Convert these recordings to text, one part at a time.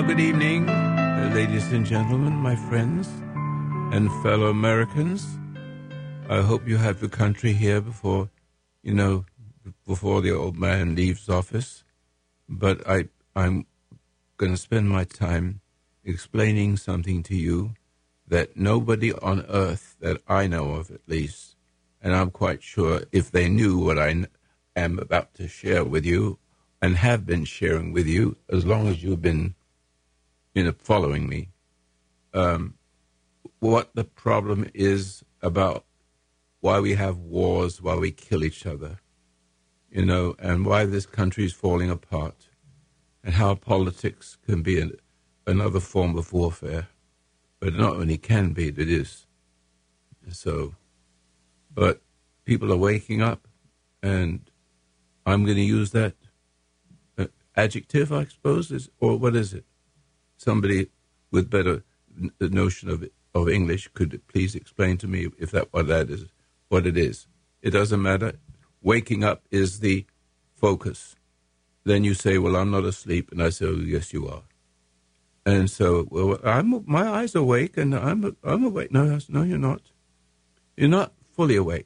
Good evening, ladies and gentlemen, my friends and fellow Americans. I hope you have the country here before the old man leaves office. But I'm going to spend my time explaining something to you that nobody on earth that I know of, at least, and I'm quite sure if they knew what I am about to share with you and have been sharing with you as long as you've been following me, what the problem is about why we have wars, why we kill each other, and why this country is falling apart, and how politics can be another form of warfare. But not only can be, it is. So, but people are waking up, and I'm going to use that adjective, I suppose, or what is it? Somebody with better notion of English could please explain to me if what it is. It doesn't matter. Waking up is the focus. Then you say, well, I'm not asleep. And I say, oh, yes, you are. And so, well, my eyes are awake, and I'm awake. No, you're not. You're not fully awake.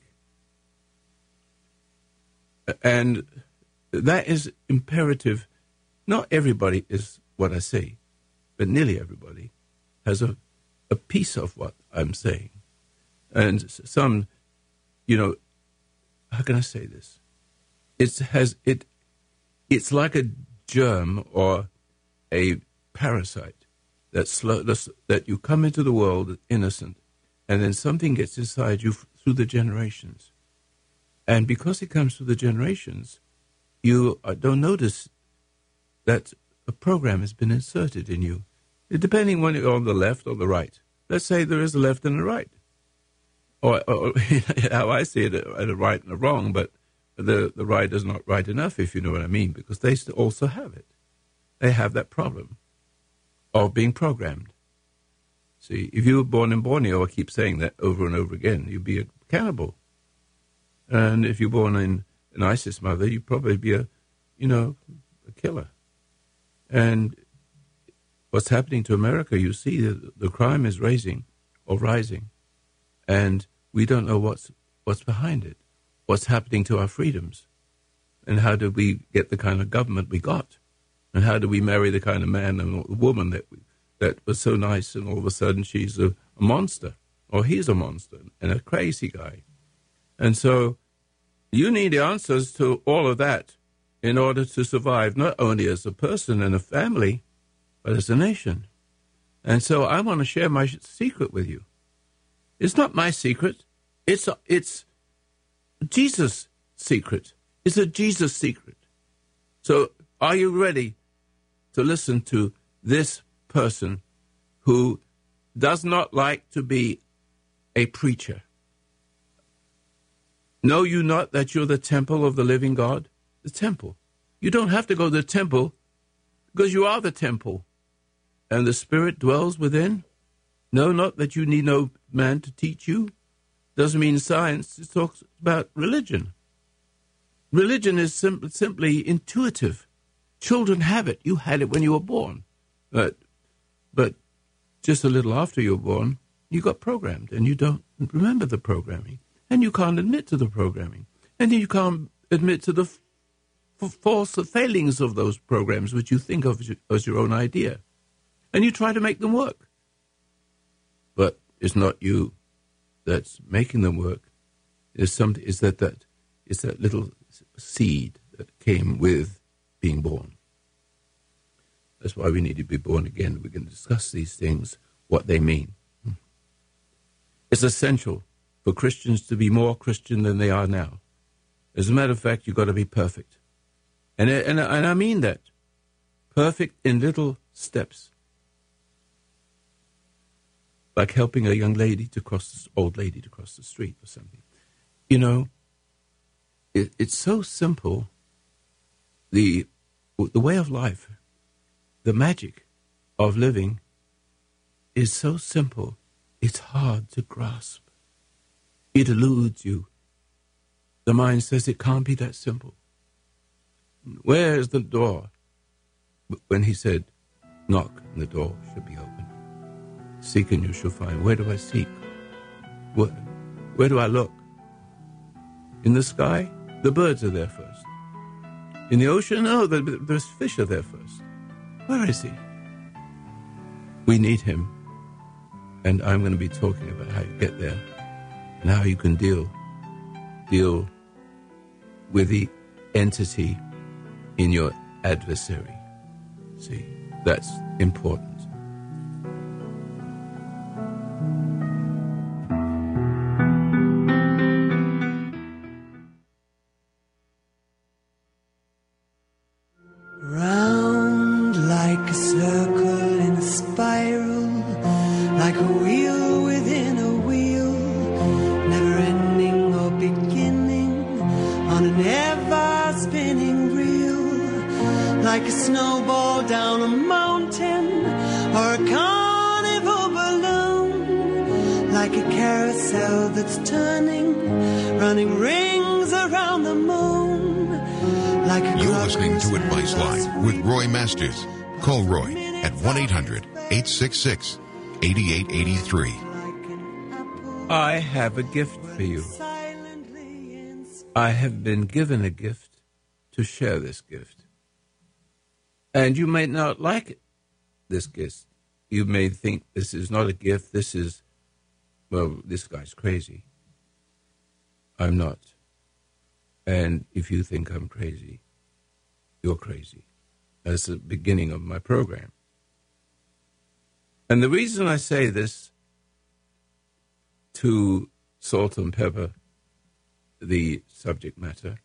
And that is imperative. Not everybody is what I say, but nearly everybody has a piece of what I'm saying. And some, how can I say this? It's like a germ or a parasite that you come into the world innocent, and then something gets inside you through the generations. And because it comes through the generations, you don't notice that a program has been inserted in you, depending on you're on the left or the right. Let's say there is a left and a right. Or how I see it, a right and a wrong, but the right is not right enough, if you know what I mean, because they also have it. They have that problem of being programmed. See, if you were born in Borneo, I keep saying that over and over again, you'd be a cannibal. And if you're born in an ISIS mother, you'd probably be a killer. And what's happening to America, you see that the crime is rising, and we don't know what's behind it, what's happening to our freedoms, and how do we get the kind of government we got, and how do we marry the kind of man and woman that was so nice, and all of a sudden she's a monster, or he's a monster, and a crazy guy. And so you need the answers to all of that in order to survive, not only as a person and a family, but as a nation. And so I want to share my secret with you. It's not my secret. It's Jesus' secret. It's a Jesus secret. So are you ready to listen to this person who does not like to be a preacher? Know you not that you're the temple of the living God? The temple. You don't have to go to the temple because you are the temple. And the Spirit dwells within. Know not that you need no man to teach you. Doesn't mean science. It talks about religion. Religion is simply intuitive. Children have it. You had it when you were born. But just a little after you were born, you got programmed, and you don't remember the programming. And you can't admit to the programming. And you can't admit to the false failings of those programs, which you think of as your own idea. And you try to make them work. But it's not you that's making them work. It's that little seed that came with being born. That's why we need to be born again. We can discuss these things, what they mean. It's essential for Christians to be more Christian than they are now. As a matter of fact, you've got to be perfect. And I mean that. Perfect in little steps. Like helping a young lady old lady to cross the street or something. It's so simple. The way of life, the magic of living is so simple. It's hard to grasp. It eludes you. The mind says it can't be that simple. Where's the door? When he said, Knock, and the door shall be open. Seek, and you shall find. Where do I seek? Where do I look? In the sky? The birds are there first. In the ocean? No, there's fish are there first. Where is he? We need him. And I'm going to be talking about how you get there and how you can deal with the entity in your adversary. See, that's important. Round like a circle in a spiral, like a wheel within a wheel, never ending or beginning on an ever spinning reel, like a snowball down a mountain or a carnival balloon, like a carousel that's turning, running rings around the moon. You're listening to Advice Line with Roy Masters. Call Roy at 1-800-866-8883. I have a gift for you. I have been given a gift to share this gift. And you may not like it, this gift. You may think this is not a gift. This is, well, this guy's crazy. I'm not. And if you think I'm crazy, you're crazy. That's the beginning of my program. And the reason I say this to salt and pepper the subject matter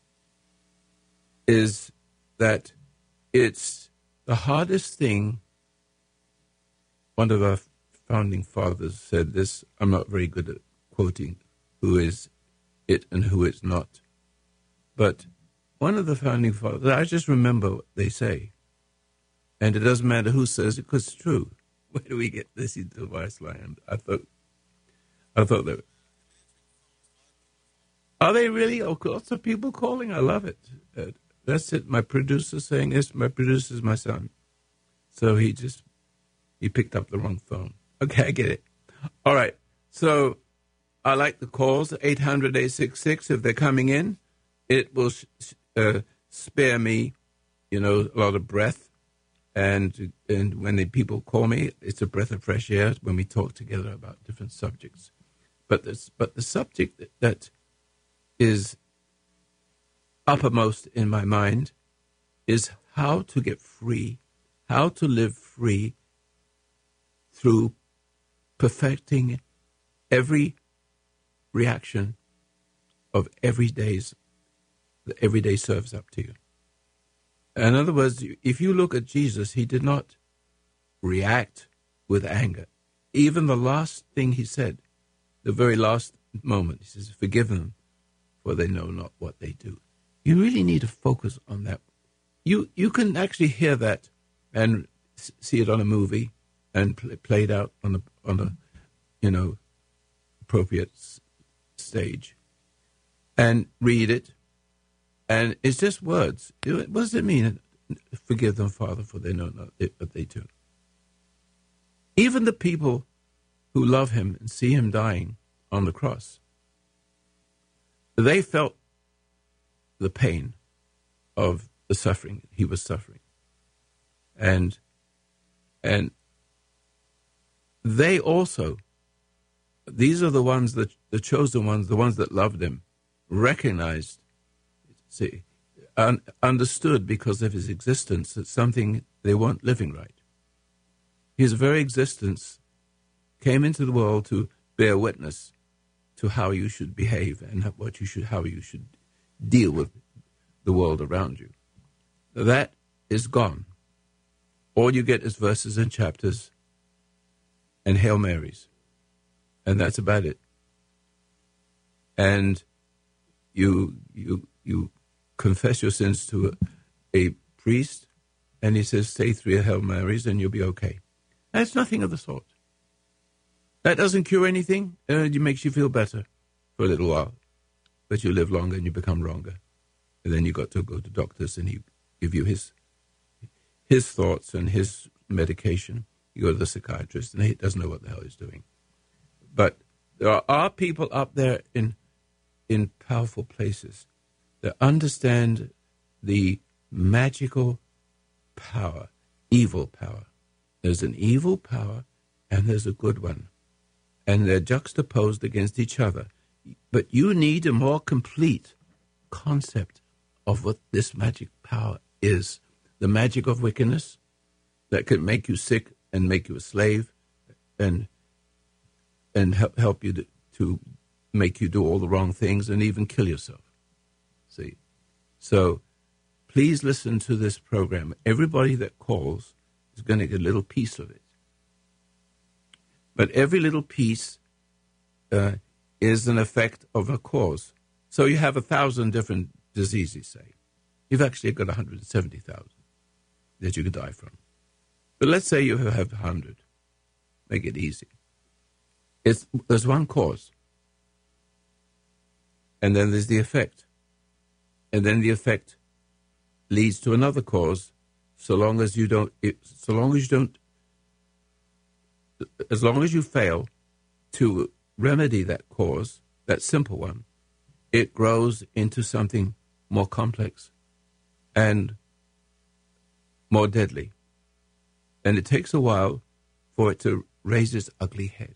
is that it's the hardest thing. One of our founding fathers said this. I'm not very good at quoting who is it and who is not. But one of the founding fathers, I just remember what they say. And it doesn't matter who says it because it's true. Where do we get this into Advice Line? I thought that. Are they really? Oh, lots of people calling. I love it. That's it. My producer's saying this. My producer's my son. So he picked up the wrong phone. Okay, I get it. All right. So I like the calls, 800-866, if they're coming in. It will spare me, a lot of breath. And when the people call me, it's a breath of fresh air when we talk together about different subjects. But the subject that is uppermost in my mind is how to get free, how to live free through perfecting every reaction of every day serves up to you. In other words, if you look at Jesus, he did not react with anger. Even the last thing he said, the very last moment, he says, forgive them, for they know not what they do. You really need to focus on that. You can actually hear that and see it on a movie and played out on a appropriate stage and read it. And it's just words. What does it mean? Forgive them, Father, for they know not what they do. Even the people who love him and see him dying on the cross, they felt the pain of the suffering he was suffering. And they also, these are the ones that, the chosen ones, the ones that loved him, recognized, understood because of his existence that something, they weren't living right. His very existence came into the world to bear witness to how you should behave and how you should deal with the world around you. That is gone. All you get is verses and chapters and Hail Marys, and that's about it. And you confess your sins to a priest, and he says, say 3 Hail Marys, and you'll be okay. That's nothing of the sort. That doesn't cure anything. It makes you feel better for a little while, but you live longer and you become wronger. And then you got to go to doctors, and he give you his thoughts and his medication. You go to the psychiatrist, and he doesn't know what the hell he's doing. But there are people up there in powerful places that understand the magical power, evil power. There's an evil power, and there's a good one. And they're juxtaposed against each other. But you need a more complete concept of what this magic power is. The magic of wickedness that can make you sick and make you a slave and help you to make you do all the wrong things and even kill yourself. See? So please listen to this program. Everybody that calls is going to get a little piece of it. But every little piece is an effect of a cause. So you have 1,000 different diseases, say. You've actually got 170,000 that you could die from. But let's say you have 100. Make it easy. There's one cause. And then there's the effect. And then the effect leads to another cause, as long as you fail to remedy that cause, that simple one, it grows into something more complex and more deadly. And it takes a while for it to raise its ugly head.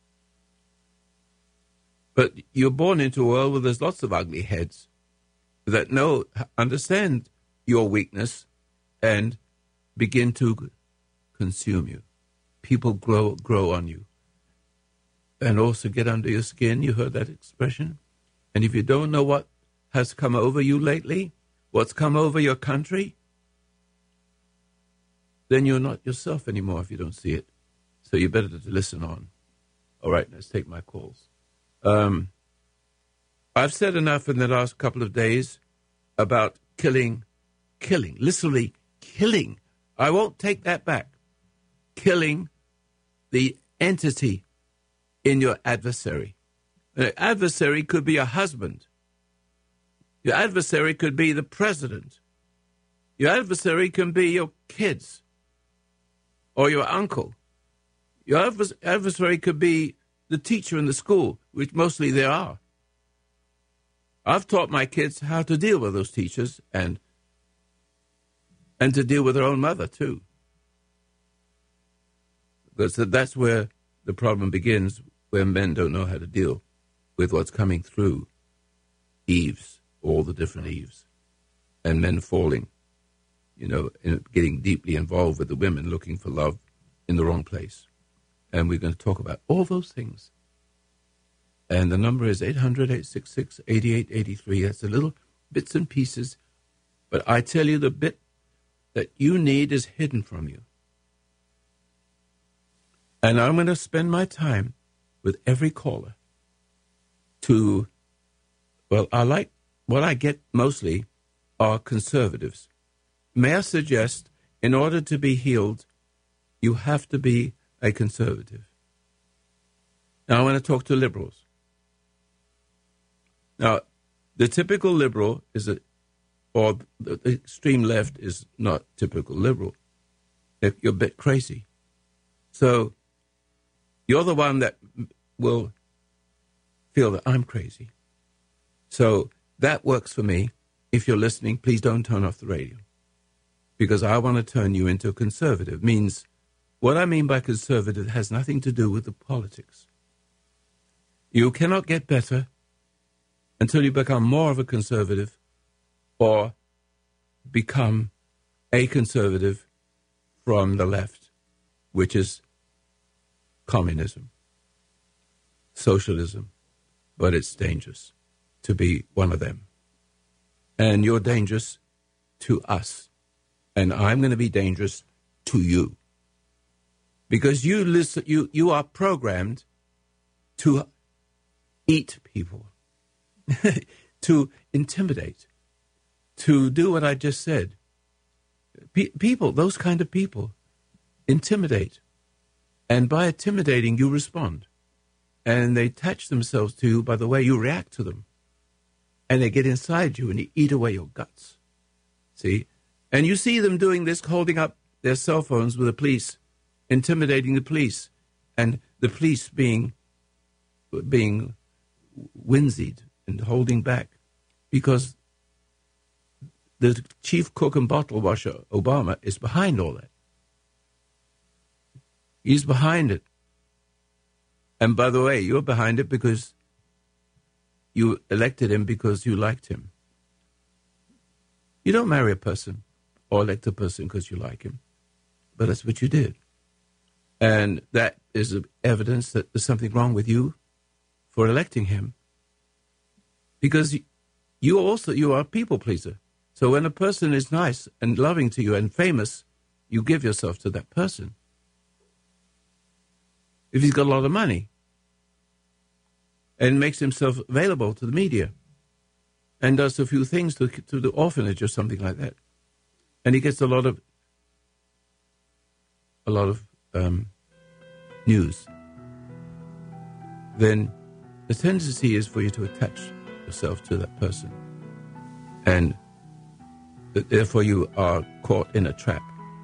But you're born into a world where there's lots of ugly heads that understand your weakness and begin to consume you. People grow on you and also get under your skin. You heard that expression? And if you don't know what has come over you lately, what's come over your country, then you're not yourself anymore if you don't see it. So you better listen on. All right, let's take my calls. I've said enough in the last couple of days about killing, literally killing. I won't take that back. Killing the entity in your adversary. An adversary could be a husband. Your adversary could be the president. Your adversary can be your kids or your uncle. Your adversary could be the teacher in the school, which mostly there are. I've taught my kids how to deal with those teachers and to deal with their own mother, too. Because that's where the problem begins, where men don't know how to deal with what's coming through Eves, all the different Eves, and men falling, and getting deeply involved with the women, looking for love in the wrong place. And we're going to talk about all those things. And the number is 800-866-8883. That's a little bits and pieces. But I tell you, the bit that you need is hidden from you. And I'm going to spend my time with every caller what I get mostly are conservatives. May I suggest, in order to be healed, you have to be a conservative. Now I want to talk to liberals. Now, the typical liberal or the extreme left is not typical liberal. You're a bit crazy. So you're the one that will feel that I'm crazy. So that works for me. If you're listening, please don't turn off the radio, because I want to turn you into a conservative. Means what I mean by conservative has nothing to do with the politics. You cannot get better until you become more of a conservative or become a conservative from the left, which is communism, socialism, but it's dangerous to be one of them. And you're dangerous to us, and I'm going to be dangerous to you, because you are programmed to eat people, to intimidate, to do what I just said. People, those kind of people, intimidate. And by intimidating, you respond. And they attach themselves to you by the way you react to them. And they get inside you and they eat away your guts. See? And you see them doing this, holding up their cell phones with the police, intimidating the police, and the police being winzied and holding back because the chief cook and bottle washer, Obama, is behind all that. He's behind it. And by the way, you're behind it because you elected him because you liked him. You don't marry a person or elect a person because you like him. But that's what you did. And that is evidence that there's something wrong with you for electing him. Because you are a people pleaser. So when a person is nice and loving to you and famous, you give yourself to that person. If he's got a lot of money and makes himself available to the media and does a few things to the orphanage or something like that, and he gets a lot of news, then the tendency is for you to attach yourself to that person, and therefore you are caught in a trap.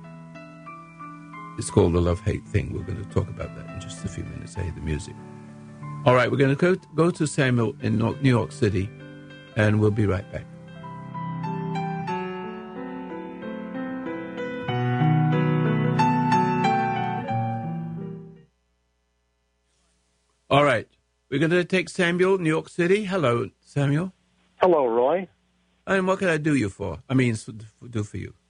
It's called the love-hate thing. We're going to talk about that in just a few minutes. I hear the music. All right, we're going to go to Samuel in New York City, and we'll be right back. All right, we're going to take Samuel, New York City. Hello, Samuel. Hello, Roy. And what can I do you for? I mean, do for you.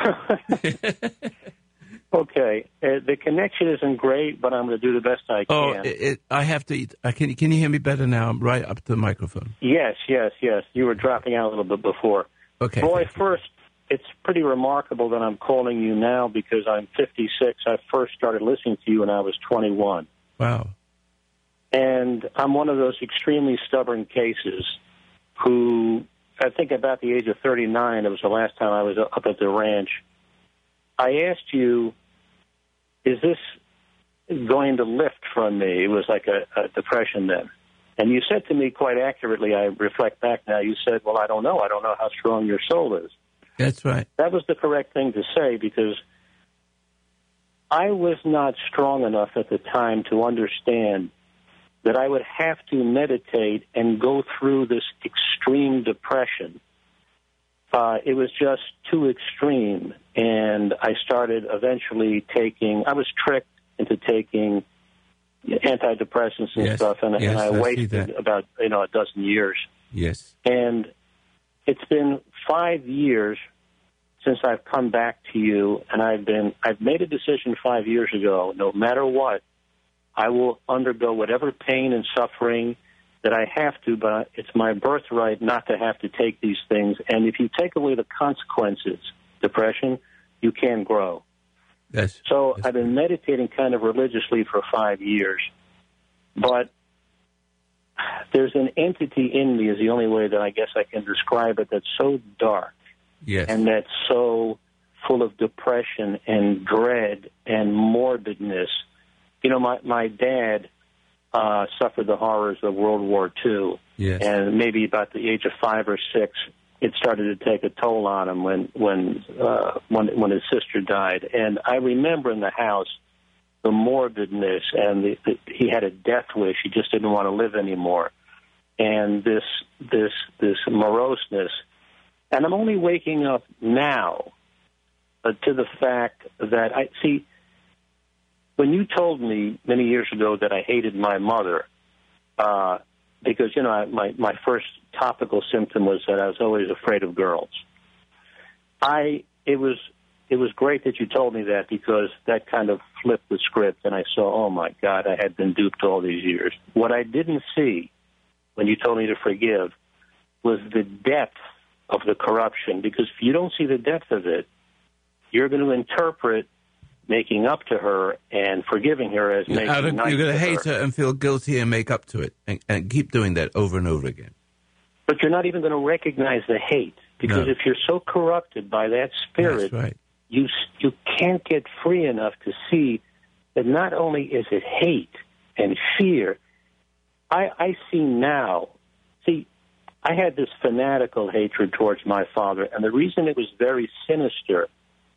Okay, the connection isn't great, but I'm going to do the best I can. I have to eat. Can you hear me better now? I'm right up to the microphone. Yes. You were dropping out a little bit before. Okay. Roy, first, it's pretty remarkable that I'm calling you now because I'm 56. I first started listening to you when I was 21. Wow. And I'm one of those extremely stubborn cases who, I think about the age of 39, it was the last time I was up at the ranch, I asked you, is this going to lift from me? It was like a depression then. And you said to me quite accurately, I reflect back now, you said, well, I don't know. I don't know how strong your soul is. That's right. That was the correct thing to say because I was not strong enough at the time to understand that I would have to meditate and go through this extreme depression. It was just too extreme, and I started eventually I was tricked into taking antidepressants and stuff, and I wasted about a dozen years. Yes. And it's been 5 years since I've come back to you, and I've made a decision 5 years ago, no matter what, I will undergo whatever pain and suffering that I have to, but it's my birthright not to have to take these things. And if you take away the consequences, depression, you can't grow. Yes. So yes. I've been meditating kind of religiously for 5 years, but there's an entity in me is the only way that I guess I can describe it that's so dark. Yes. And that's so full of depression and dread and morbidness. You know, my dad suffered the horrors of World War II, yes. And maybe about the age of 5 or 6, it started to take a toll on him when his sister died. And I remember in the house the morbidness, and he had a death wish. He just didn't want to live anymore, and this moroseness. And I'm only waking up now to the fact that I see. When you told me many years ago that I hated my mother, because, my first topical symptom was that I was always afraid of girls. It was great that you told me that because that kind of flipped the script, and I saw, oh, my God, I had been duped all these years. What I didn't see when you told me to forgive was the depth of the corruption, because if you don't see the depth of it, you're going to interpret making up to her and forgiving her as making nice to her. You're going to hate her and feel guilty and make up to it and keep doing that over and over again. But you're not even going to recognize the hate because if you're so corrupted by that spirit, that's right. you can't get free enough to see that not only is it hate and fear. I see now. See, I had this fanatical hatred towards my father, and the reason it was very sinister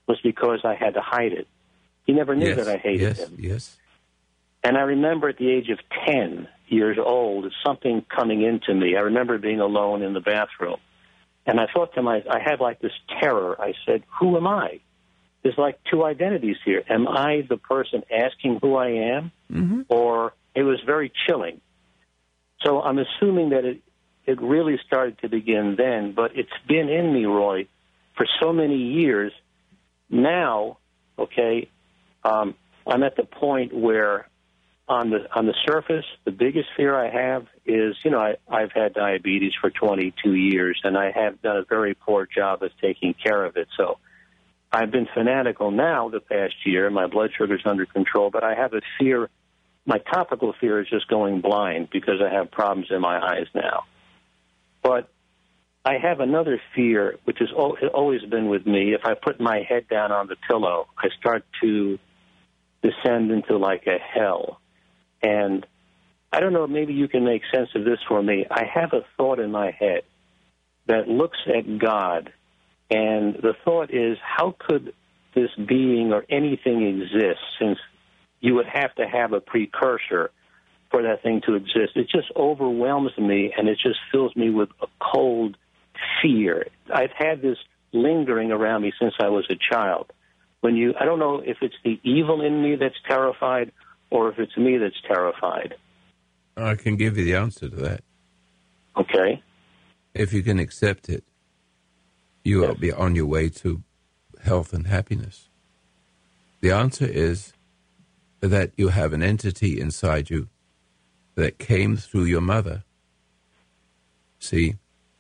was because I had to hide it. He never knew that I hated him. Yes. And I remember at the age of 10 years old, something coming into me. I remember being alone in the bathroom. And I thought to myself, I had like this terror. I said, who am I? There's like two identities here. Am I the person asking who I am? Mm-hmm. Or it was very chilling. So I'm assuming that it really started to begin then, but it's been in me, Roy, for so many years. Now, okay, I'm at the point where on the surface, the biggest fear I have is, I've had diabetes for 22 years, and I have done a very poor job of taking care of it. So I've been fanatical now the past year. My blood sugar's under control, but I have a fear. My topical fear is just going blind because I have problems in my eyes now. But I have another fear, which has always been with me. If I put my head down on the pillow, I start to descend into like a hell. And I don't know, maybe you can make sense of this for me. I have a thought in my head that looks at God, and the thought is, how could this being or anything exist, since you would have to have a precursor for that thing to exist? It just overwhelms me, and it just fills me with a cold fear. I've had this lingering around me since I was a child. I don't know if it's the evil in me that's terrified or if it's me that's terrified. I can give you the answer to that. Okay. If you can accept it, you will be on your way to health and happiness. The answer is that you have an entity inside you that came through your mother. See?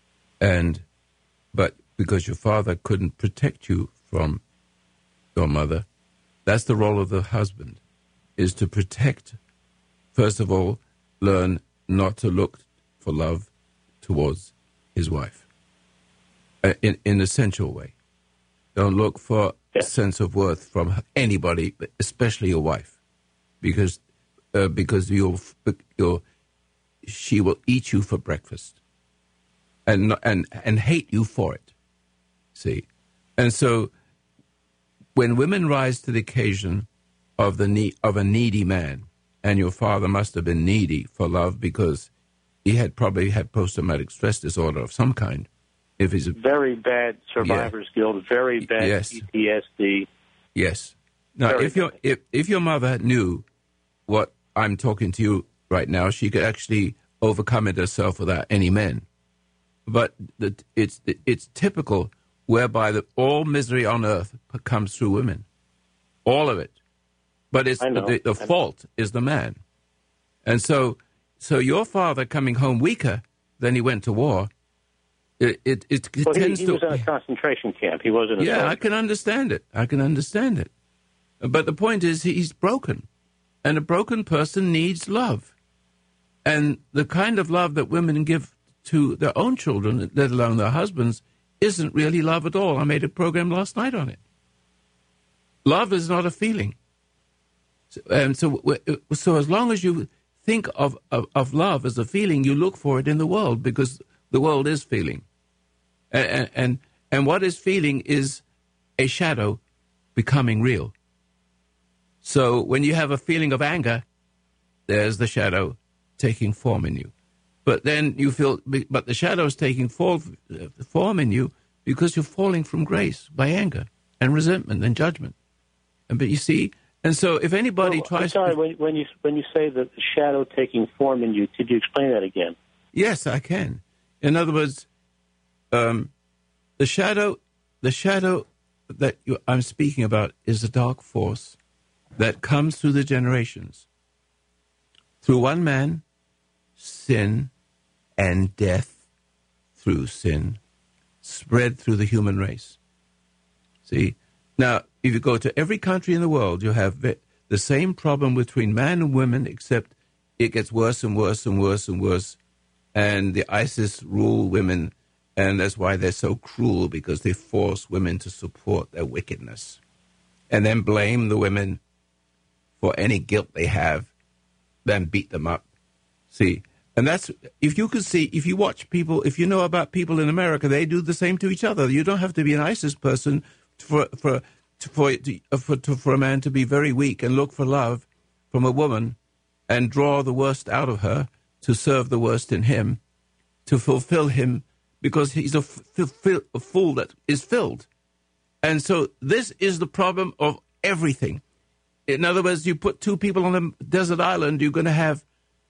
But because your father couldn't protect you from your mother, that's the role of the husband, is to protect. First of all, learn not to look for love towards his wife in an essential way. Don't look for a sense of worth from anybody, but especially your wife, because she will eat you for breakfast and hate you for it. See, and so when women rise to the occasion of a needy man, and your father must have been needy for love because he probably had post-traumatic stress disorder of some kind. If he's very bad survivor's guilt, very bad PTSD. Yes. Now, if your mother knew what I'm talking to you right now, she could actually overcome it herself without any men. But it's typical whereby all misery on earth comes through women, all of it. But the fault is the man. And so your father coming home weaker than he went to war, he was in a concentration camp. He wasn't. Yeah, I can understand it. But the point is, he's broken, and a broken person needs love, and the kind of love that women give to their own children, let alone their husbands, isn't really love at all. I made a program last night on it. Love is not a feeling. So as long as you think of love as a feeling, you look for it in the world, because the world is feeling. And what is feeling is a shadow becoming real. So when you have a feeling of anger, there's the shadow taking form in you. But then you feel, but the shadow is taking form in you because you're falling from grace by anger and resentment and judgment. But you see, and so if anybody tries... I'm sorry, when you say that the shadow taking form in you, could you explain that again? Yes, I can. In other words, the shadow that I'm speaking about is a dark force that comes through the generations. Through one man, sin and death through sin spread through the human race. See? Now, if you go to every country in the world, you have the same problem between man and women, except it gets worse and worse and worse and worse. And the ISIS rule women, and that's why they're so cruel, because they force women to support their wickedness and then blame the women for any guilt they have, then beat them up. See? And that's, if you watch people, if you know about people in America, they do the same to each other. You don't have to be an ISIS person for for a man to be very weak and look for love from a woman and draw the worst out of her to serve the worst in him, to fulfill him, because he's a fool that is filled. And so this is the problem of everything. In other words, you put two people on a desert island, you're going to have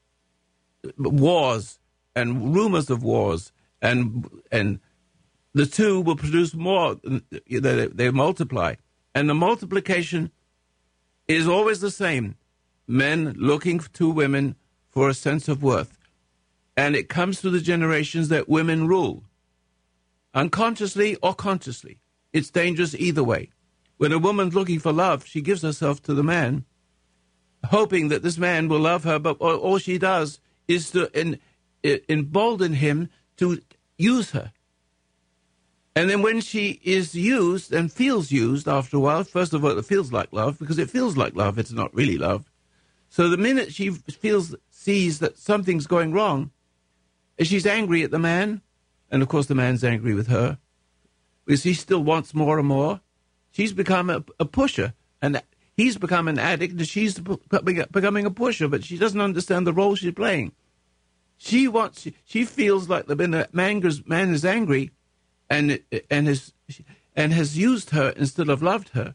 wars and rumors of wars, and the two will produce more. They multiply. And the multiplication is always the same. Men looking to women for a sense of worth. And it comes through the generations that women rule. Unconsciously or consciously. It's dangerous either way. When a woman's looking for love, she gives herself to the man, hoping that this man will love her, but all she does is to embolden him to use her. And then when she is used and feels used after a while, first of all, it feels like love, because it feels like love. It's not really love. So the minute she sees that something's going wrong, she's angry at the man, and of course the man's angry with her, because he still wants more and more. She's become a pusher, and he's become an addict, and she's becoming a pusher, but she doesn't understand the role she's playing. She feels like the man is angry, and has used her instead of loved her,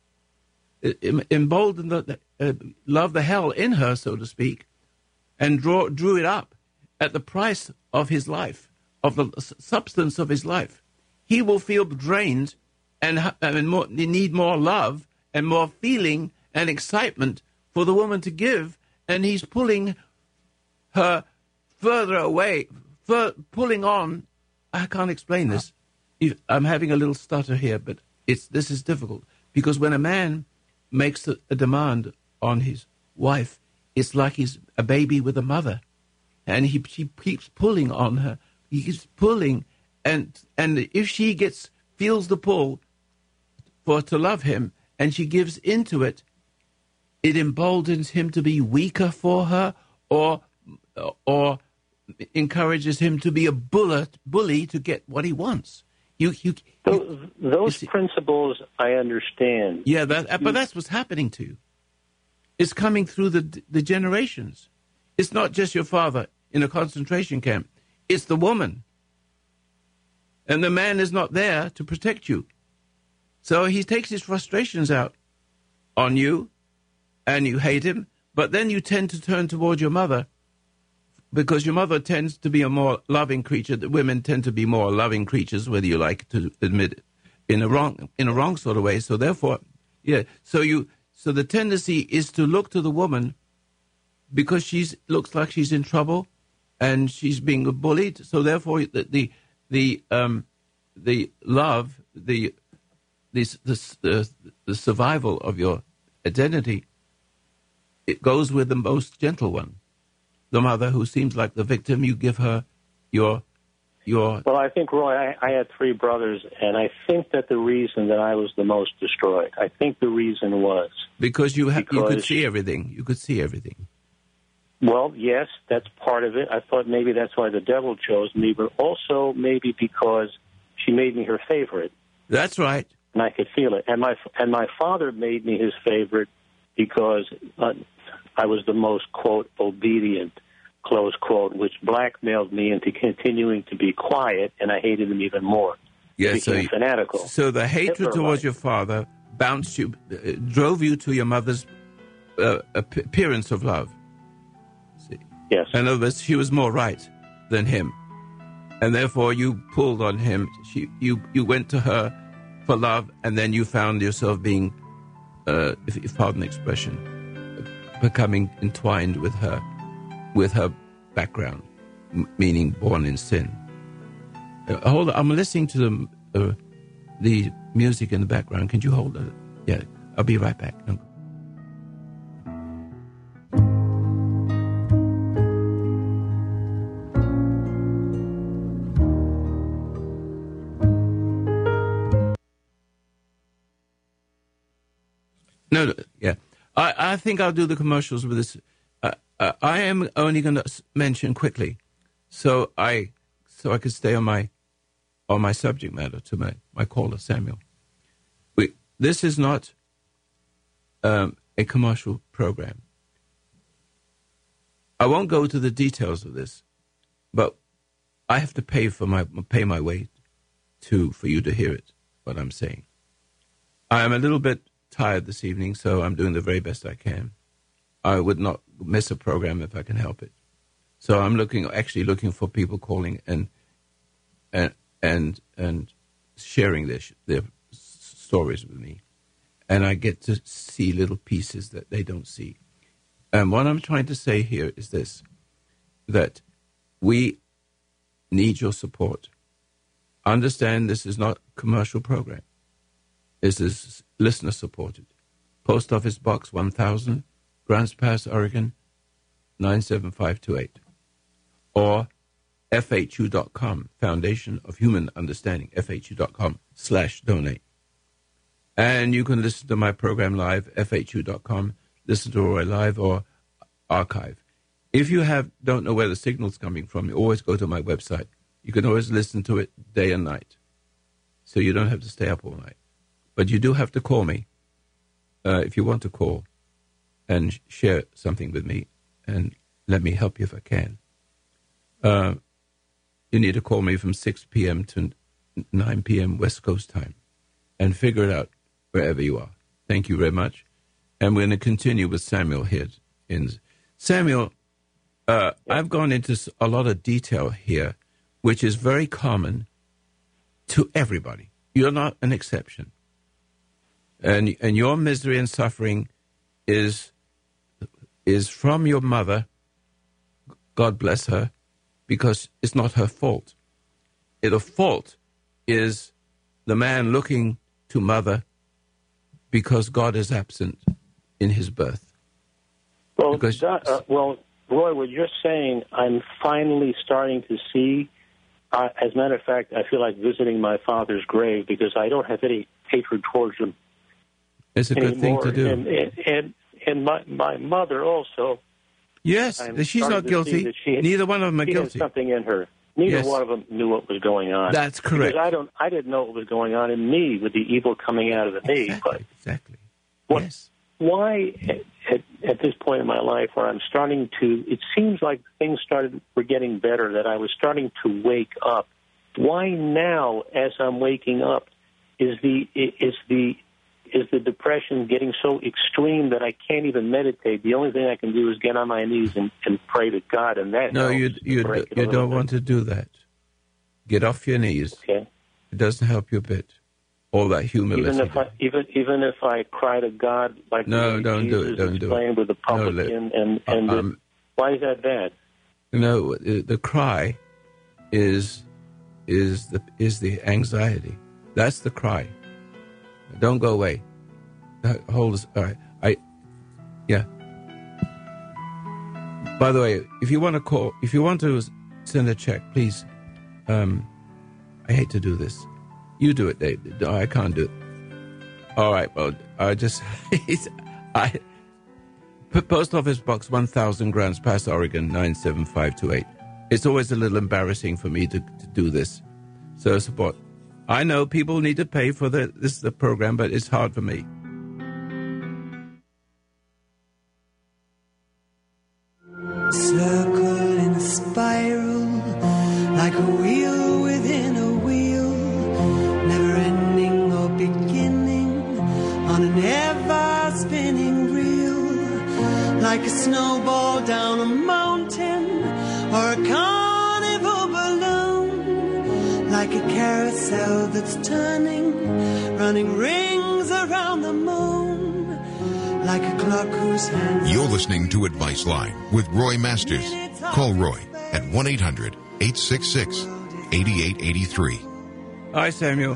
emboldened love the hell in her, so to speak, and drew it up at the price of his life, of the substance of his life. He will feel drained and need more love and more feeling and excitement for the woman to give, and he's pulling her further away, pulling on. I can't explain this. I'm having a little stutter here, but this is difficult, because when a man makes a demand on his wife, it's like he's a baby with a mother, and she keeps pulling on her. He keeps pulling, and if she feels the pull to love him, and she gives into it, it emboldens him to be weaker for her, or encourages him to be a bully to get what he wants. Those principles I understand. Yeah, but that's what's happening to you. It's coming through the generations. It's not just your father in a concentration camp. It's the woman. And the man is not there to protect you. So he takes his frustrations out on you, and you hate him, but then you tend to turn towards your mother, because your mother tends to be a more loving creature. The women tend to be more loving creatures, whether you like to admit it, in a wrong sort of way. So therefore, yeah. So the tendency is to look to the woman because looks like she's in trouble, and she's being bullied. So therefore, the love, the survival of your identity, it goes with the most gentle one. The mother who seems like the victim, you give her your... Well, I think, Roy, I had three brothers, and I think that the reason that I was the most destroyed, I think the reason was... Because you could see everything. You could see everything. Well, yes, that's part of it. I thought maybe that's why the devil chose me, but also maybe because she made me her favorite. That's right. And I could feel it. And my father made me his favorite because I was the most, quote, obedient, close quote, which blackmailed me into continuing to be quiet, and I hated him even more. Yes, became fanatical. So the hatred towards your father drove you to your mother's appearance of love. See? Yes. In other words, she was more right than him, and therefore you pulled on him. You went to her for love, and then you found yourself being, if you pardon the expression, becoming entwined with her background, meaning born in sin. Hold on, I'm listening to the music in the background. Can you hold it? Yeah, I'll be right back. No, yeah. I think I'll do the commercials with this. I am only going to mention quickly, so I could stay on my subject matter to my caller Samuel. this is not a commercial program. I won't go to the details of this, but I have to pay my way for you to hear it, what I'm saying. I am a little bit tired this evening, so I'm doing the very best I can. I would not miss a program if I can help it. So I'm actually looking for people calling and sharing their stories with me, and I get to see little pieces that they don't see. And what I'm trying to say here is this: that we need your support. Understand this is not a commercial program. This is listener supported. Post Office Box 1000, Grants Pass, Oregon 97528, or FHU.com, Foundation of Human Understanding, FHU.com/donate. And you can listen to my program live, FHU.com, listen to Roy live or archive. If you don't know where the signal's coming from, you always go to my website. You can always listen to it day and night, so you don't have to stay up all night. But you do have to call me if you want to call and share something with me, and let me help you if I can. You need to call me from 6 p.m. to 9 p.m. West Coast time and figure it out wherever you are. Thank you very much. And we're going to continue with Samuel here. Samuel, I've gone into a lot of detail here, which is very common to everybody. You're not an exception. And your misery and suffering is from your mother, God bless her, because it's not her fault. The fault is the man looking to mother because God is absent in his birth. Well, Roy, what you're saying, I'm finally starting to see. As a matter of fact, I feel like visiting my father's grave because I don't have any hatred towards him. It's a good thing to do. And my mother also. Yes, she's not guilty. Neither one of them are guilty. She had something in her. Neither one of them knew what was going on. That's correct. Because I didn't know what was going on in me with the evil coming out of me. Exactly. Yes. Why, at this point in my life where I'm starting to, it seems like things were getting better, that I was starting to wake up. Why now, as I'm waking up, is the depression getting so extreme that I can't even meditate? The only thing I can do is get on my knees and pray to God, and that no, you don't want to do that. Get off your knees. Okay. It doesn't help you a bit. All that humility. Even if I cry to God like don't do it. Don't do it. With the publican why is that bad? No, the cry is the anxiety. That's the cry. Don't go away. Hold us. All right. Yeah. By the way, if you want to send a check, please. I hate to do this. You do it, Dave. No, I can't do it. All right. Well, Post Office Box 1000, Grants Pass, Oregon 97528. It's always a little embarrassing for me to do this. So support. I know people need to pay for the program, but it's hard for me. Circle in a spiral, like a wheel within a wheel, never ending or beginning, on an ever-spinning reel, like a snowball down a mountain, or a carnival balloon, like a carousel that's turning, running rings around the moon, like a clock whose hands... You're listening to Advice Line with Roy Masters. Call Roy at 1-800-866-8883. Hi, Samuel.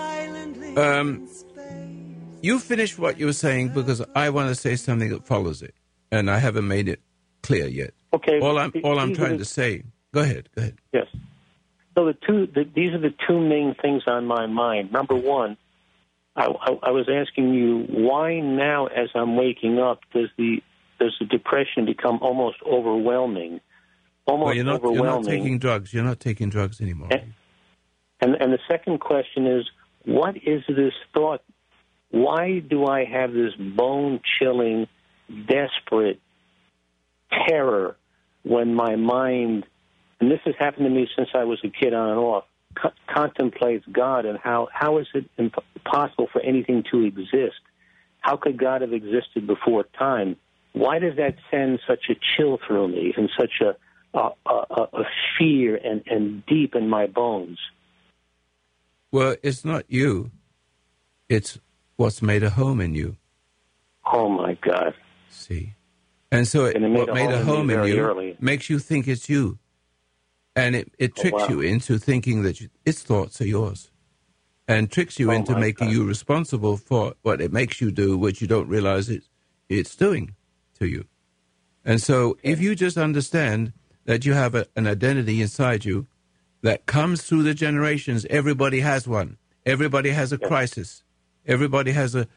You finished what you were saying because I want to say something that follows it, and I haven't made it clear yet. Okay. All I'm trying to say. Go ahead. Yes. So these are the two main things on my mind. Number one, I was asking you, why now, as I'm waking up, does the depression become almost overwhelming? Well, you're not taking drugs. You're not taking drugs anymore. And the second question is, what is this thought why do I have this bone-chilling, desperate terror when my mind, and this has happened to me since I was a kid on and off, contemplates God and how is it impossible for anything to exist? How could God have existed before time? Why does that send such a chill through me and such a fear and deep in my bones? Well, it's not you. It's what's made a home in you. Oh, my God. See? And so what made a home in you early makes you think it's you. And it tricks you into thinking that its thoughts are yours. And tricks you into making you responsible for what it makes you do, which you don't realize it's doing to you. And so if you just understand that you have an identity inside you that comes through the generations, everybody has one. Everybody has a crisis. Everybody has a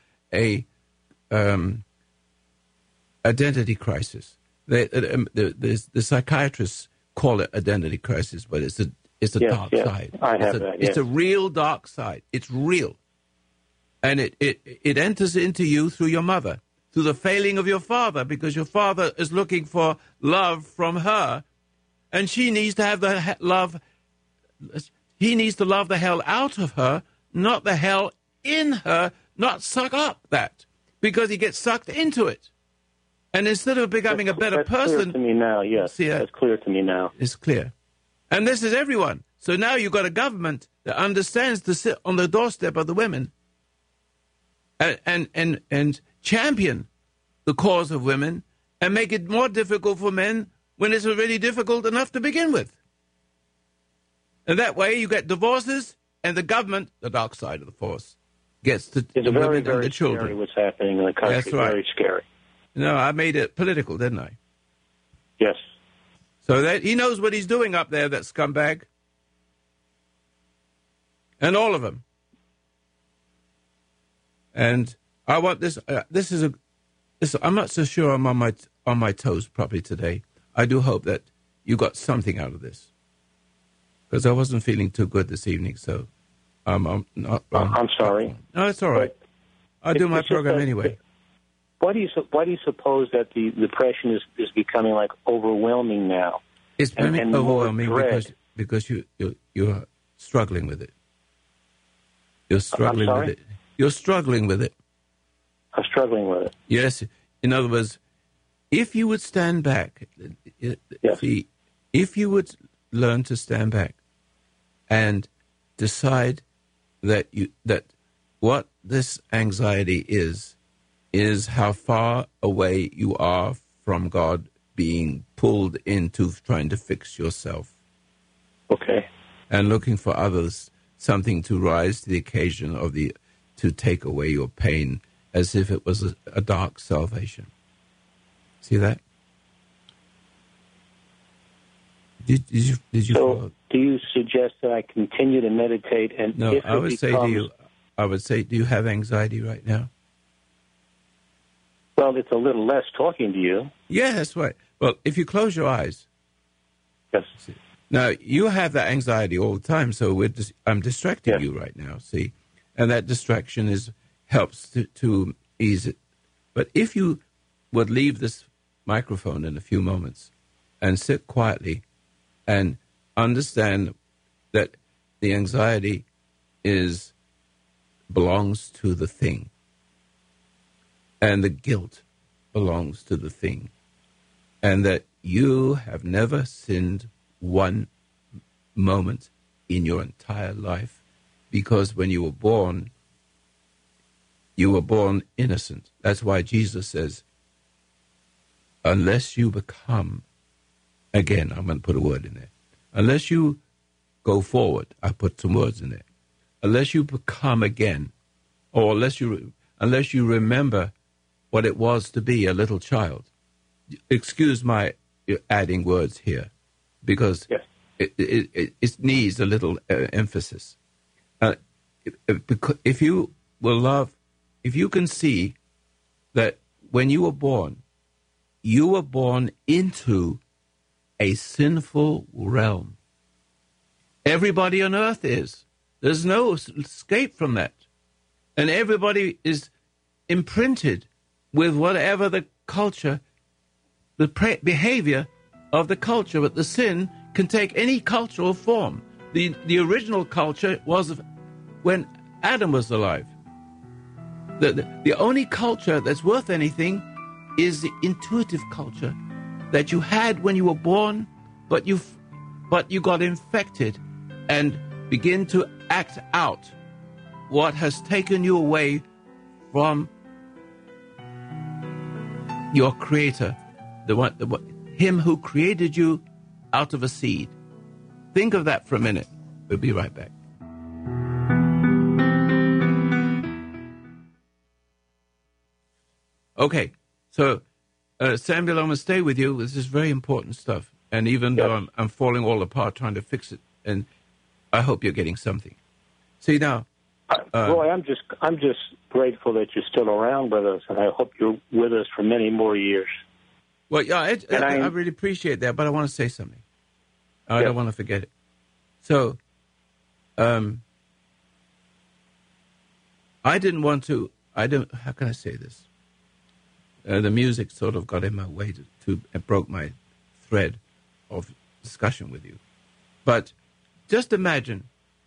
identity crisis. The psychiatrists call it identity crisis, but it's a dark side. It's a real dark side. It's real. And it enters into you through your mother, through the failing of your father, because your father is looking for love from her, and she needs to have the love. He needs to love the hell out of her, not the hell in her, not suck up that, because he gets sucked into it. And instead of becoming a better person... That's clear to me now, yes. That's clear to me now. It's clear. And this is everyone. So now you've got a government that understands to sit on the doorstep of the women and champion the cause of women and make it more difficult for men when it's already difficult enough to begin with. And that way you get divorces, and the government, the dark side of the force, gets the women and the children. Scary what's happening in the country. That's right. Very scary. No, I made it political, didn't I? Yes. So that he knows what he's doing up there, that scumbag. And all of them. And I want this. I'm not so sure I'm on my toes properly today. I do hope that you got something out of this, because I wasn't feeling too good this evening. So I'm not. I'm sorry. No, it's all right. I'll do my program anyway. Why do you suppose that the depression is becoming like overwhelming now? It's becoming overwhelming because you're struggling with it. You're struggling with it. You're struggling with it. I'm struggling with it. Yes. In other words, if you would stand back, see, if you would learn to stand back and decide that what this anxiety is how far away you are from God, being pulled into trying to fix yourself. Okay. And looking for others, something to rise to the occasion of to take away your pain, as if it was a dark salvation. See that? Did you? So, follow? Do you suggest that I continue to meditate? And no, I would say, do you have anxiety right now? Well, it's a little less talking to you. Yeah, that's right. Well, if you close your eyes. Yes. See, now, you have that anxiety all the time, so I'm distracting you right now, see? And that distraction helps to ease it. But if you would leave this microphone in a few moments and sit quietly and understand that the anxiety belongs to the thing, and the guilt belongs to the thing, and that you have never sinned one moment in your entire life, because when you were born innocent. That's why Jesus says, unless you become, again, I'm going to put a word in there, unless you go forward, I put some words in there, unless you become again, or unless you remember what it was to be a little child. Excuse my adding words here, because it needs a little emphasis. If you can see that when you were born into a sinful realm. Everybody on earth is. There's no escape from that. And everybody is imprinted with whatever the culture, the behavior of the culture. But the sin can take any cultural form. The original culture was when Adam was alive. The only culture that's worth anything is the intuitive culture that you had when you were born, but you got infected and begin to act out what has taken you away from your Creator, Him who created you out of a seed. Think of that for a minute. We'll be right back. Okay, so Samuel, I'm going to stay with you. This is very important stuff. And even though I'm falling all apart trying to fix it, and I hope you're getting something. See now, Roy, I'm just grateful that you're still around with us, and I hope you're with us for many more years. Well, yeah, I really appreciate that, but I want to say something. I don't want to forget it. So, I didn't want to. How can I say this? The music sort of got in my way it broke my thread of discussion with you. But just imagine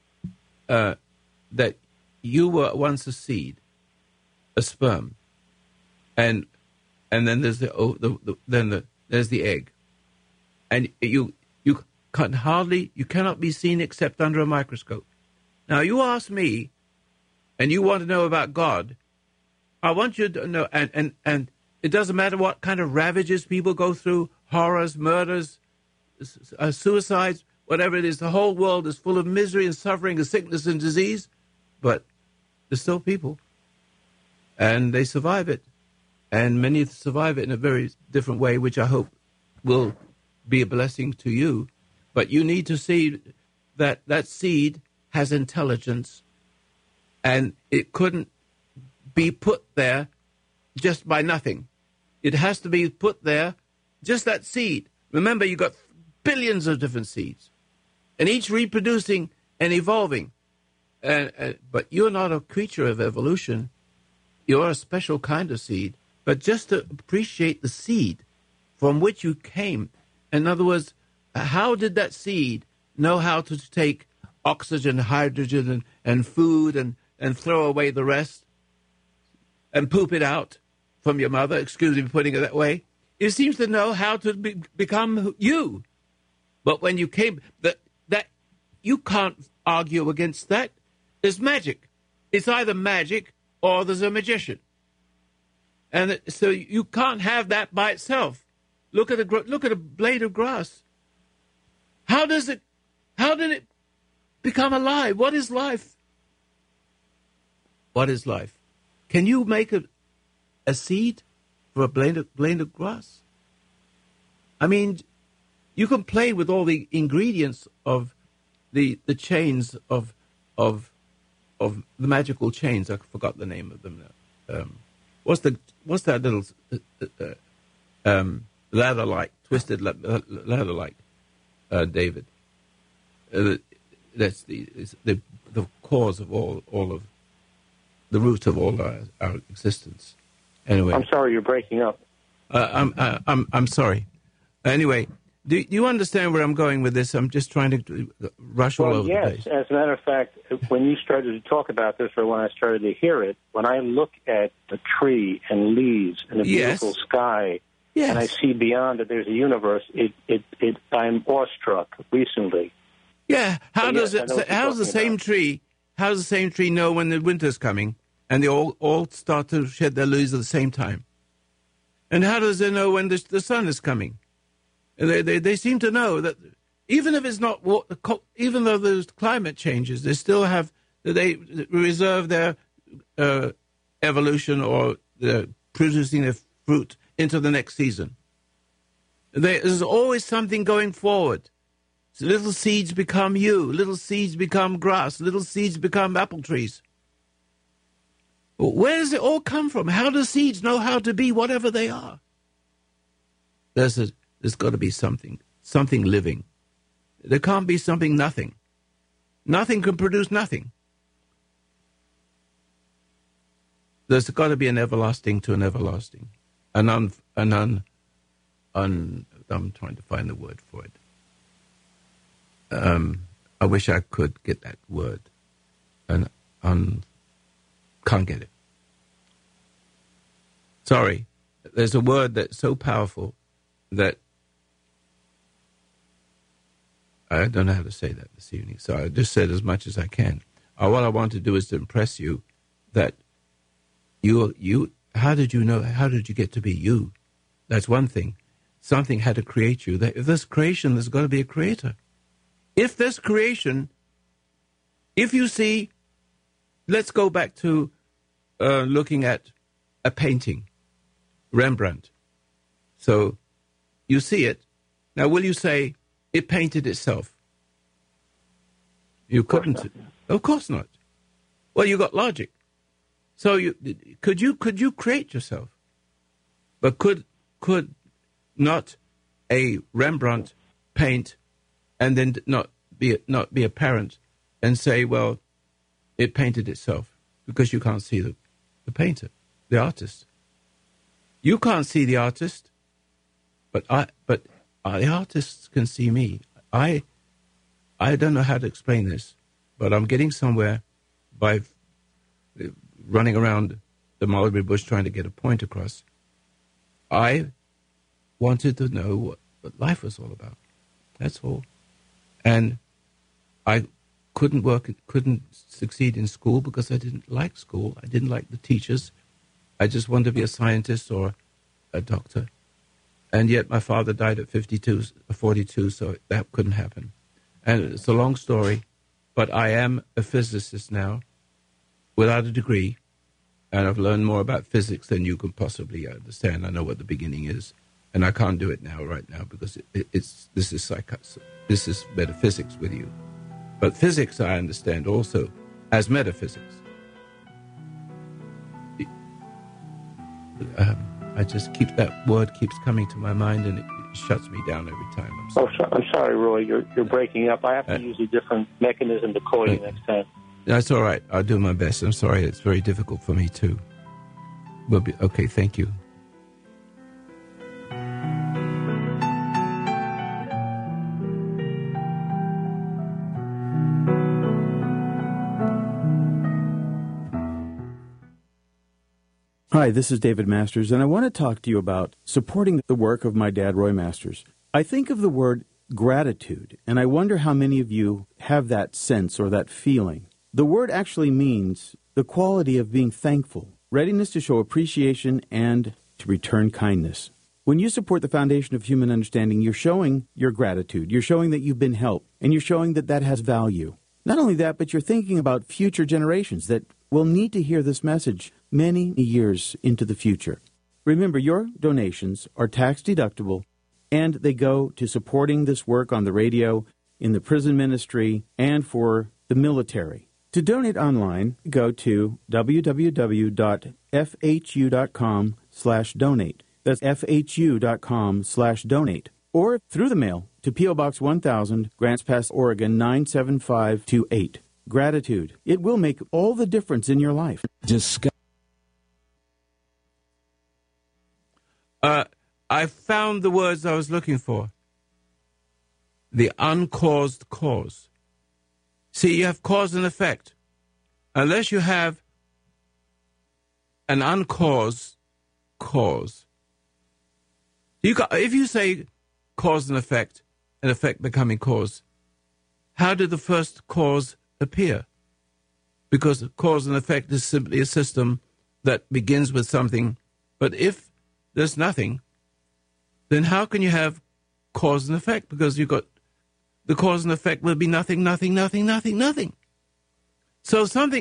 that you were once a seed, a sperm, and then there's there's the egg, and you cannot be seen except under a microscope. Now you ask me, and you want to know about God. I want you to know, and it doesn't matter what kind of ravages people go through, horrors, murders, suicides, whatever it is. The whole world is full of misery and suffering and sickness and disease, but there's still people, and they survive it. And many survive it in a very different way, which I hope will be a blessing to you. But you need to see that that seed has intelligence, and it couldn't be put there just by nothing. It has to be put there, just that seed. Remember, you got billions of different seeds, and each reproducing and evolving. But you're not a creature of evolution. You're a special kind of seed. But just to appreciate the seed from which you came. In other words, how did that seed know how to take oxygen, hydrogen, and food and throw away the rest and poop it out from your mother? Excuse me for putting it that way. It seems to know how to become you. But when you came, that you can't argue against that. There's magic. It's either magic or there's a magician. And so you can't have that by itself. Look at a blade of grass. How did it become alive? What is life? What is life? Can you make a seed for a blade of grass? I mean, you can play with all the ingredients of the chains of the magical chains. I forgot the name of them now. What's that little ladder-like, twisted ladder-like, David? That's the cause of all of the root of all our existence. Anyway, I'm sorry, you're breaking up. I'm sorry. Anyway, do you understand where I'm going with this? I'm just trying to rush all over the place. Yes, as a matter of fact, when you started to talk about this, or when I started to hear it, when I look at the tree and leaves and the beautiful sky, and I see beyond it, there's a universe. I'm awestruck recently. Yeah. How's the same tree know when the winter's coming, and they all start to shed their leaves at the same time? And how does it know when the sun is coming? They seem to know that even if it's not, even though there's climate changes, they reserve their evolution or producing their fruit into the next season. There's always something going forward. So little seeds become you. Little seeds become grass. Little seeds become apple trees. Where does it all come from? How do seeds know how to be whatever they are? There's got to be something living. There can't be something nothing. Nothing can produce nothing. There's got to be an everlasting to an everlasting. I'm trying to find the word for it. I wish I could get that word. And can't get it. Sorry. There's a word that's so powerful that I don't know how to say that this evening. So I just said as much as I can. What I want to do is to impress you that you. How did you know? How did you get to be you? That's one thing. Something had to create you. If there's creation, there's got to be a creator. If there's creation, if you see, let's go back to looking at a painting, Rembrandt. So you see it. Now, will you say it painted itself? You couldn't. Of course not. Well, you got logic. So could you create yourself? But could not a Rembrandt paint and then not be apparent and say, well, it painted itself, because you can't see the painter, the artist. You can't see the artist, but the artists can see me. I don't know how to explain this, but I'm getting somewhere by running around the mulberry bush trying to get a point across. I wanted to know what life was all about. That's all. And I couldn't succeed in school because I didn't like school. I didn't like the teachers. I just wanted to be a scientist or a doctor. And yet my father died at 42, so that couldn't happen. And it's a long story, but I am a physicist now without a degree, and I've learned more about physics than you can possibly understand. I know what the beginning is, and I can't do it right now because this is metaphysics with you. But physics I understand also as metaphysics. I just that word keeps coming to my mind, and it shuts me down every time. I'm sorry, Roy. You're breaking up. I have to use a different mechanism to call you next time. That's all right. I'll do my best. I'm sorry. It's very difficult for me too. Okay. Thank you. Hi, this is David Masters, and I want to talk to you about supporting the work of my dad, Roy Masters. I think of the word gratitude, and I wonder how many of you have that sense or that feeling. The word actually means the quality of being thankful, readiness to show appreciation, and to return kindness. When you support the Foundation of Human Understanding, you're showing your gratitude. You're showing that you've been helped, and you're showing that that has value. Not only that, but you're thinking about future generations that will need to hear this message many years into the future. Remember, your donations are tax deductible, and they go to supporting this work on the radio, in the prison ministry, and for the military. To donate online, go to www.fhu.com/donate. That's fhu.com/donate. Or through the mail to P.O. Box 1000, Grants Pass, Oregon 97528. Gratitude. It will make all the difference in your life. I found the words I was looking for. The uncaused cause. See, you have cause and effect. Unless you have an uncaused cause. If you say cause and effect becoming cause, how did the first cause appear? Because cause and effect is simply a system that begins with something. But if there's nothing, then how can you have cause and effect? Because you've got the cause and effect will be nothing, nothing, nothing, nothing, nothing. So something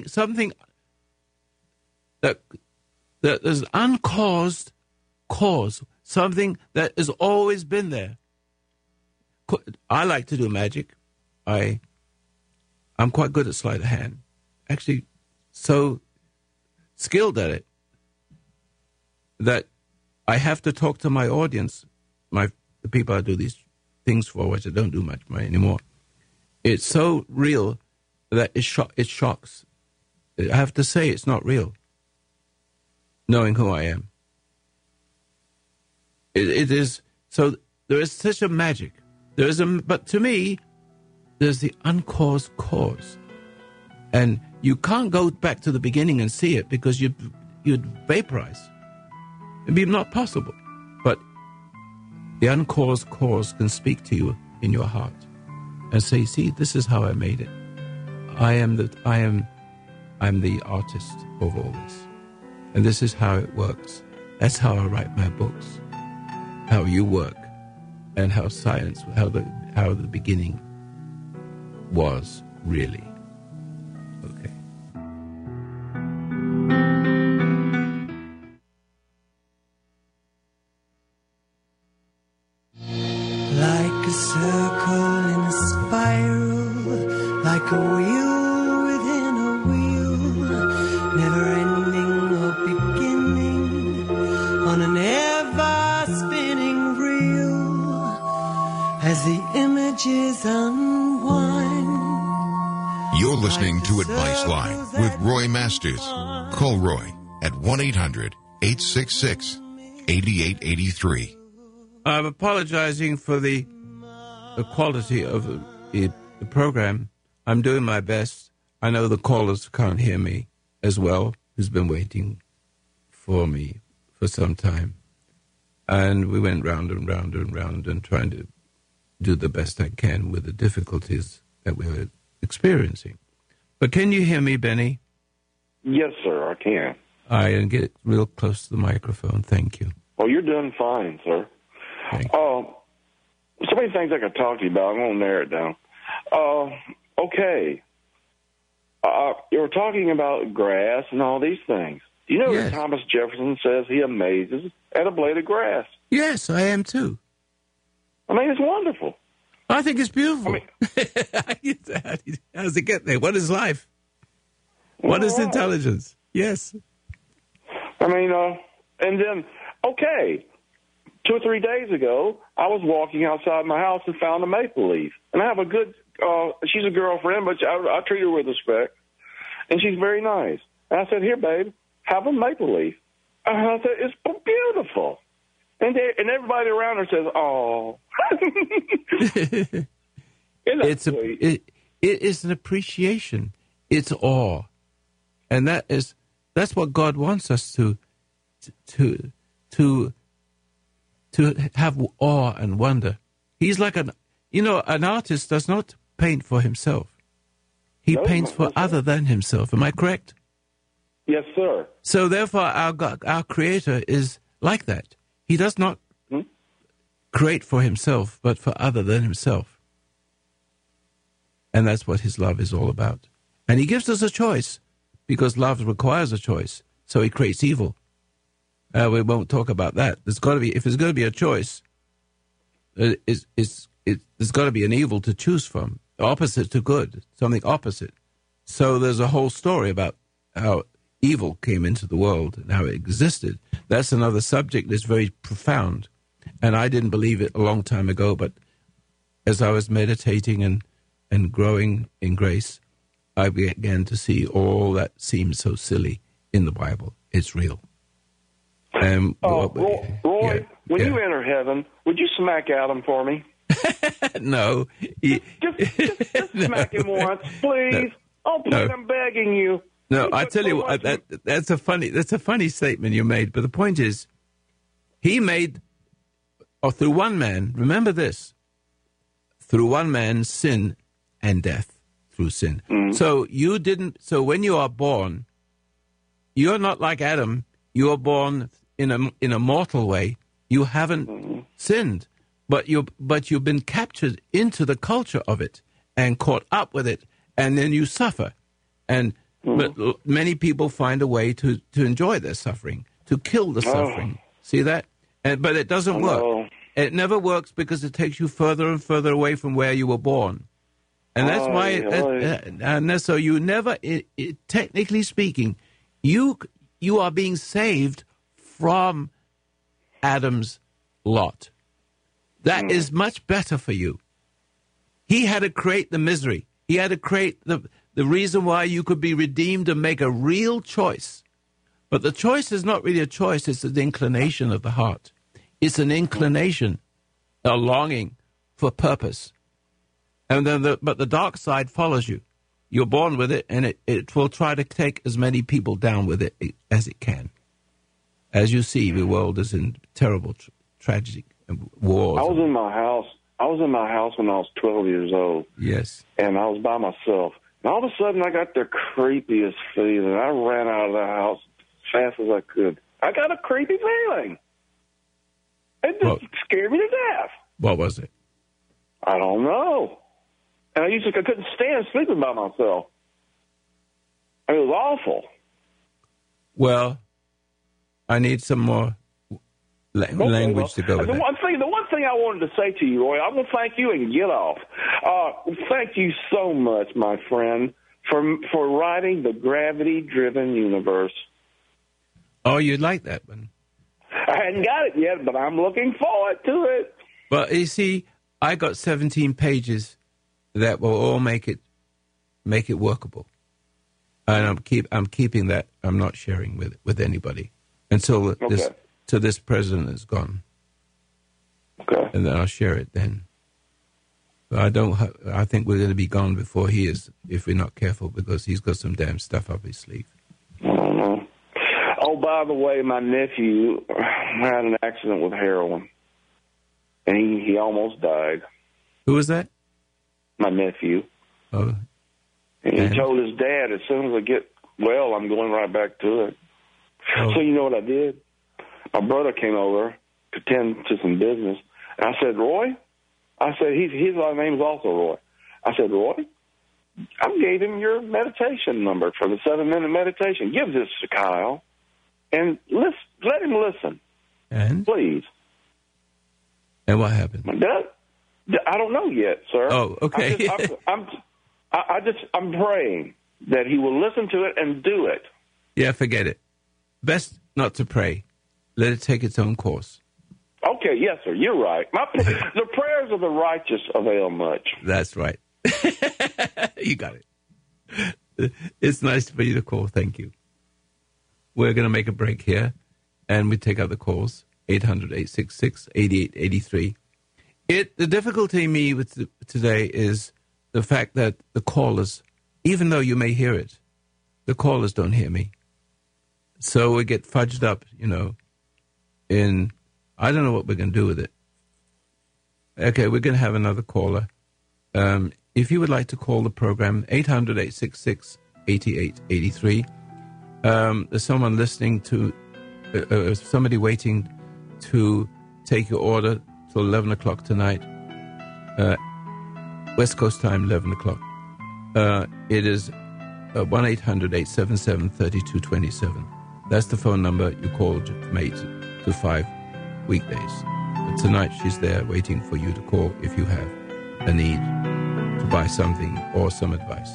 that is uncaused cause, something that has always been there. I like to do magic. I'm quite good at sleight of hand. Actually, so skilled at it that I have to talk to my audience, the people I do these things for, which I don't do much anymore. It's so real that it shocks. I have to say it's not real. knowing who I am. It is, so there is such a magic. But to me, there's the uncaused cause. And you can't go back to the beginning and see it because you'd vaporize. It'd be not possible. But the uncaused cause can speak to you in your heart and say, see, this is how I made it. I'm the artist of all this. And this is how it works. That's how I write my books. How you work. And how science, how the beginning was really. Okay. Like a circle in a spiral, like a wheel within a wheel, never ending or beginning, on an ever spinning reel, as the images unwind. You're listening to Advice Line with Roy Masters. Call Roy at 1-800-866-8883. I'm apologizing for the quality of the program. I'm doing my best. I know the callers can't hear me as well, who's been waiting for me for some time. And we went round and round and round and trying to do the best I can with the difficulties that we were experiencing. But can you hear me, Benny? Yes, sir, I can. And get real close to the microphone. Thank you. Well, you're doing fine, sir. So many things I could talk to you about. I'm going to narrow it down. Okay. You were talking about grass and all these things. You know Yes. that Thomas Jefferson says he amazes at a blade of grass. Yes, I am too. I mean, it's wonderful. I think it's beautiful. I How does it get there? What is life? What is Well, intelligence? Yes. I mean, and then, okay, 2 or 3 days ago, I was walking outside my house and found a maple leaf. And I have a good, she's a girlfriend, but I treat her with respect. And she's very nice. And I said, here, babe, have a maple leaf. And I said, it's beautiful. And everybody around her says, oh. It is an appreciation. It's awe. And that's what God wants us to have awe and wonder. He's like an artist does not paint for himself. He paints for other than himself. Am I correct? Yes, sir. So therefore, our Creator is like that. He does not create for himself, but for other than himself. And that's what his love is all about. And he gives us a choice, because love requires a choice. So he creates evil. We won't talk about that. There's got to be, if there's going to be a choice, there's got to be an evil to choose from, opposite to good, something opposite. So there's a whole story about how evil came into the world and how it existed. That's another subject that's very profound. And I didn't believe it a long time ago, but as I was meditating and growing in grace, I began to see all that seems so silly in the Bible. It's real. Roy, when you enter heaven, would you smack Adam for me? No. Just smack him once, please. Oh, please, No. I'm begging you. No, I tell you what, that's a funny statement you made. But the point is, he made, or through one man, remember this, through one man, sin and death through sin. So when you are born, you're not like Adam. You are born in a mortal way. You haven't sinned, but you've been captured into the culture of it and caught up with it, and then you suffer. But many people find a way to enjoy their suffering, to kill the suffering. See that? But it doesn't work. It never works because it takes you further and further away from where you were born. And that's why, so you never, technically speaking, you are being saved from Adam's lot. That is much better for you. He had to create the misery. He had to create the reason why you could be redeemed and make a real choice. But the choice is not really a choice. It's an inclination of the heart. It's an inclination, a longing for purpose. And then but the dark side follows you. You're born with it, and it will try to take as many people down with it as it can. As you see, the world is in terrible, tragic wars. I was in my house. when I was 12 years old. Yes. And I was by myself. And all of a sudden, I got the creepiest feeling. I ran out of the house as fast as I could. I got a creepy feeling. It just scared me to death. What was it? I don't know. And I couldn't stand sleeping by myself. I mean, it was awful. Well, I need some more language to go with the one thing I wanted to say to you, Roy, I want to thank you and get off. Thank you so much, my friend, for writing The Gravity-Driven Universe. Oh, you'd like that one? I hadn't got it yet, but I'm looking forward to it. Well, you see, I got 17 pages that will all make it workable, and I'm keeping that. I'm not sharing with anybody until this president is gone. Okay. And then I'll share it then. But I think we're going to be gone before he is, if we're not careful, because he's got some damn stuff up his sleeve. I don't know. Oh, by the way, my nephew had an accident with heroin, and he almost died. Who was that? My nephew. Oh. And he told his dad, as soon as I get well, I'm going right back to it. Oh. So you know what I did? My brother came over to tend to some business. And I said, Roy? I said, his name is also Roy. I said, Roy, I gave him your meditation number for the 7-minute meditation. Give this to Kyle and let him listen. And? Please. And what happened? I don't know yet, sir. Oh, okay. I'm praying that he will listen to it and do it. Yeah, forget it. Best not to pray. Let it take its own course. Okay, yes, sir. You're right. The prayers of the righteous avail much. That's right. You got it. It's nice for you to call. Thank you. We're going to make a break here, and we take other calls. 800-866-8883. The difficulty me with today is the fact that the callers, even though you may hear it, the callers don't hear me. So we get fudged up, I don't know what we're going to do with it. Okay, we're going to have another caller. If you would like to call the program, 800-866-8883. There's someone listening to, somebody waiting to take your order till 11 o'clock tonight. West Coast time, 11 o'clock. It is 1-800-877-3227. That's the phone number you called from 8 to 5 weekdays. But tonight she's there waiting for you to call if you have a need to buy something or some advice.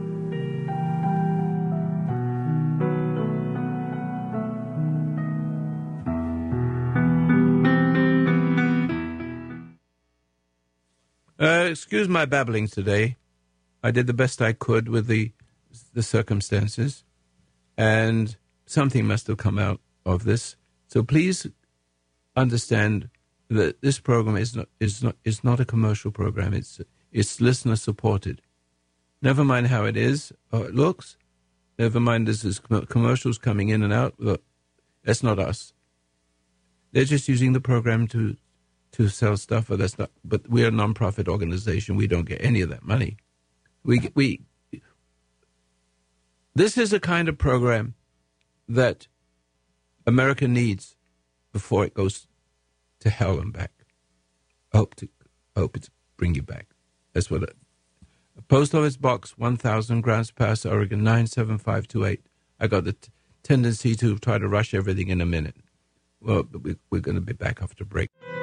Excuse my babbling today. I did the best I could with the circumstances, and something must have come out of this. So please understand that this program is not a commercial program. It's listener supported. Never mind how it is or it looks. Never mind there's commercials coming in and out. Look, that's not us. They're just using the program to sell stuff, but we're a non-profit organization. We don't get any of that money. This is a kind of program that America needs before it goes to hell and back. I hope it's bring you back. That's what Post Office Box 1000, Grants Pass, Oregon 97528. I got the tendency to try to rush everything in a minute. Well, we're going to be back after break.